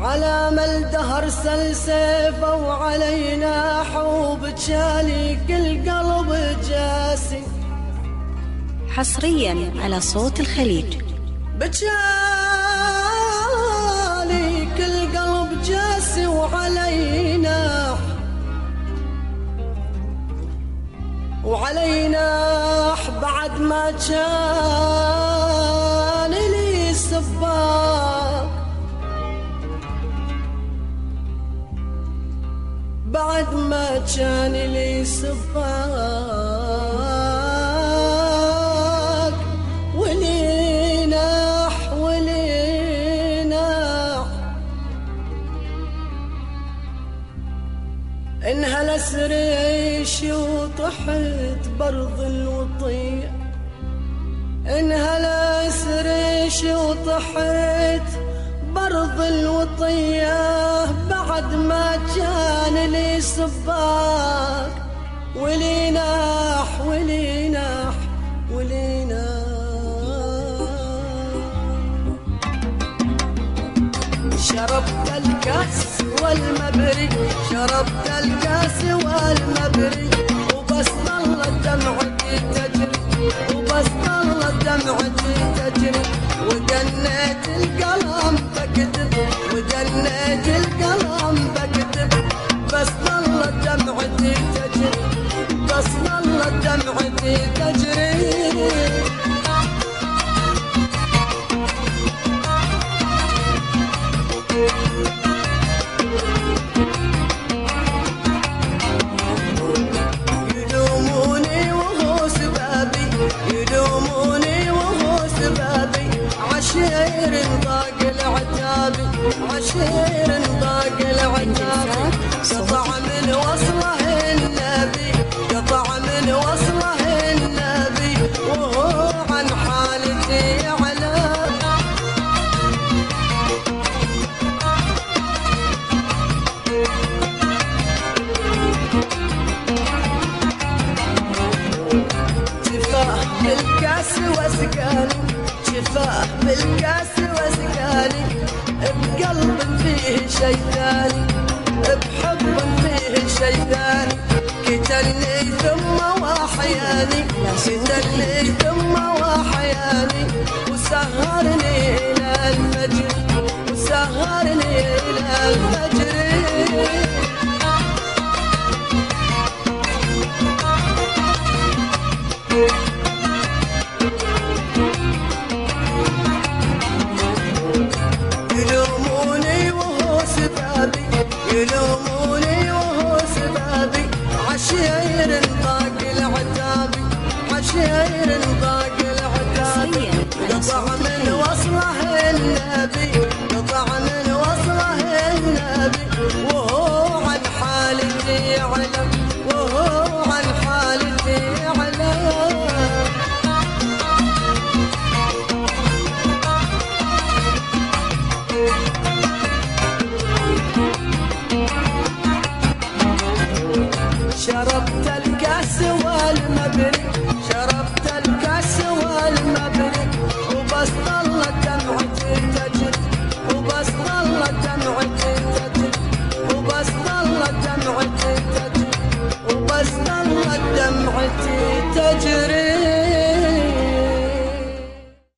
على ما الدهر سل سيفه وعلينا حوب تشالي كل قلب جاسي. حصريا على صوت الخليج. بتشالي كل قلب جاسي وعلينا بعد ما كان لي سباق، بعد ما كان لي سباق ولي ناح انهل سريش وطحت برض الوطية، انهل سريش وطحت برض الوطية بعد ما كان لي سباق ولي ناح شربت الكاس والمبري، شربت الكاس والمبري، وبس ظلت دمعتي تجري، وبس ظلت دمعتي تجري، وجنيت القلم بكتب، وجنيت القلم بكتب، بس ظلت دمعتي تجري، بس ظلت دمعتي تجري. يلوموني وهو سبابي، يلوموني وهو سبابي، عشير ضاق العتابي، عشير ضاق العتابي، قطع من وصله النبي، قطع من وصله النبي، وهو عن حالتي يعلم. بالكاس وسكاني، شفاه بالكاس وسكاني، بقلب فيه شي ثاني، بحب فيه شي ثاني، قتلني ثم وحياني، قتلني ثم وحياني، وسهرني إلى الفجر، وسهرني إلى الفجر. يلوموني وهو سبابي، يلوموني وهو سبابي، عشير ضاق العتابي، عشير ضاق العتابي، قطع من وصله النبي، قطع من وصله النبي، وهو عن حالتي يعلم، وهو عن حالتي يعلم. شربت الكاس والمبري، شربت الكاس والمبري، وبس ظلت دمعتي تجري، وبس ظلت دمعتي تجري، وبس ظلت دمعتي تجري، وبس ظلت دمعتي تجري.